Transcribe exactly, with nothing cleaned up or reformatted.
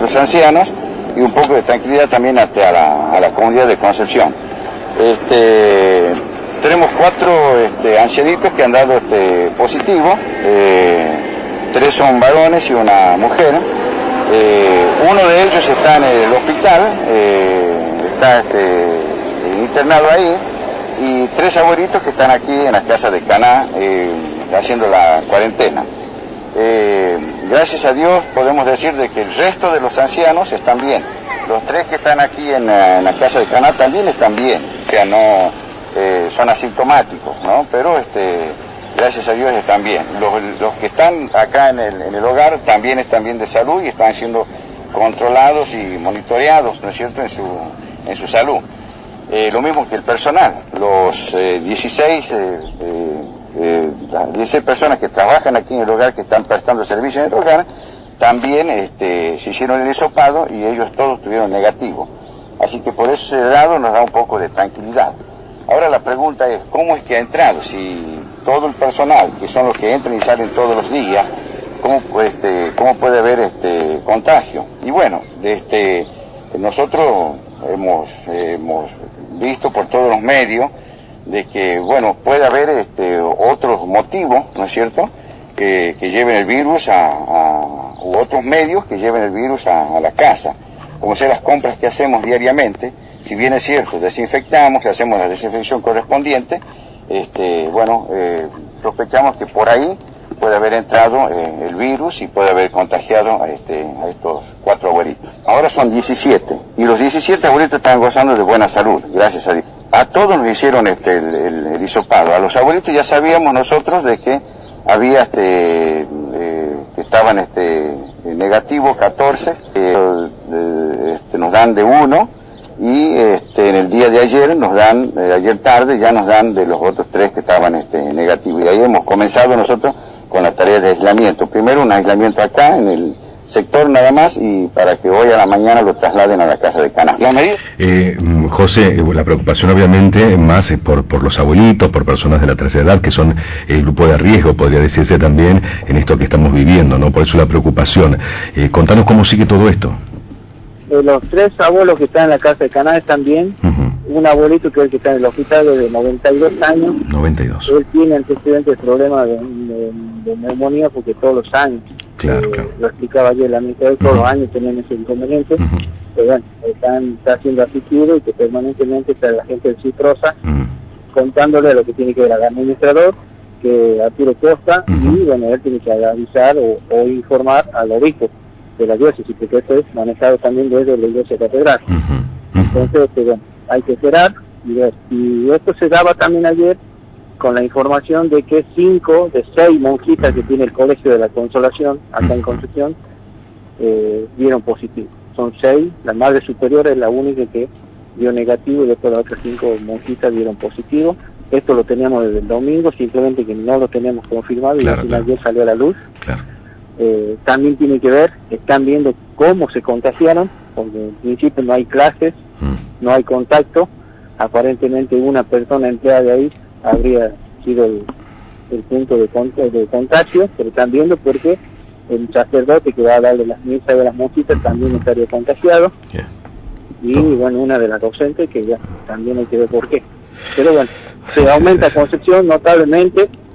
los ancianos y un poco de tranquilidad también hasta a la, a la comunidad de Concepción. Este, tenemos cuatro este, ancianitos que han dado este, positivo, eh, tres son varones y una mujer. Eh, uno de ellos está en el hospital, eh, está este, internado ahí, y tres abuelitos que están aquí en la casa de Caná eh, haciendo la cuarentena. Eh, gracias a Dios podemos decir de que el resto de los ancianos están bien. Los tres que están aquí en, en la casa de Caná también están bien, o sea, no eh, son asintomáticos, ¿no? Pero este, gracias a Dios están bien. Los, los que están acá en el, en el hogar también están bien de salud y están siendo controlados y monitoreados, ¿no es cierto?, en su, en su salud. Eh, lo mismo que el personal, los eh, dieciséis, eh, eh, eh, las dieciséis personas que trabajan aquí en el hogar, que están prestando servicio en el hogar, también este, se hicieron el hisopado y ellos todos tuvieron negativo. Así que por ese lado nos da un poco de tranquilidad. Ahora la pregunta es, ¿cómo es que ha entrado? Si todo el personal, que son los que entran y salen todos los días, ¿cómo, este, cómo puede haber este contagio? Y bueno, este, nosotros hemos, hemos visto por todos los medios de que, bueno, puede haber este, otros motivos, ¿no es cierto?, que, que lleven el virus a, a, u otros medios que lleven el virus a, a la casa, como sea las compras que hacemos diariamente. Si bien es cierto, desinfectamos, hacemos la desinfección correspondiente, este, bueno, eh, sospechamos que por ahí puede haber entrado eh, el virus y puede haber contagiado a, este, a estos cuatro abuelitos. Ahora son diecisiete, y los diecisiete abuelitos están gozando de buena salud, gracias a Dios. A todos nos hicieron este, el, el, el hisopado. A los abuelitos ya sabíamos nosotros de que había, este, eh, que estaban este, negativos catorce, eh, este, nos dan de uno, y este, en el día de ayer nos dan, eh, ayer tarde ya nos dan de los otros tres que estaban este, negativos. Y ahí hemos comenzado nosotros con la tarea de aislamiento. Primero un aislamiento acá en el sector nada más, y para que hoy a la mañana lo trasladen a la casa de Caná. Eh, José, la preocupación obviamente más es por, por los abuelitos, por personas de la tercera edad, que son el grupo de riesgo, podría decirse también, en esto que estamos viviendo, ¿no? Por eso la preocupación. Eh, contanos cómo sigue todo esto. Eh, los tres abuelos que están en la casa de Caná están bien. Uh-huh. Un abuelito que es el que está en el hospital de noventa y dos años. noventa y dos. Él tiene antecedentes de problemas de, de, de neumonía porque todos los años, claro, eh, claro. lo explicaba ayer la mitad de todos uh-huh. los años tenían ese inconveniente. Uh-huh. Pero bueno, están, está siendo asistido y que permanentemente está la gente de Citrosa uh-huh. contándole lo que tiene que ver al administrador, que Arturo Costa, uh-huh. y bueno, él tiene que avisar o, o informar al obispo de la diócesis, porque esto es manejado también desde la iglesia catedral. Uh-huh. Uh-huh. Entonces, este, bueno, hay que esperar y ver. Y esto se daba también ayer con la información de que cinco de seis monjitas que tiene el Colegio de la Consolación, acá en Concepción, eh, dieron positivo. Son seis, la madre superior es la única que dio negativo, y después las otras cinco monjitas dieron positivo. Esto lo teníamos desde el domingo, simplemente que no lo teníamos confirmado, claro, y al final ayer salió a la luz. Claro. Eh, también tiene que ver, están viendo cómo se contagiaron, porque en principio no hay clases, mm. no hay contacto. Aparentemente una persona empleada de ahí habría sido el, el punto de, de contagio, pero están viendo porque el sacerdote que va a darle las misas de las monjitas también estaría contagiado. Yeah. Y Todo. bueno, una de las docentes que ya también hay que ver por qué. Pero bueno, se aumenta Concepción notablemente.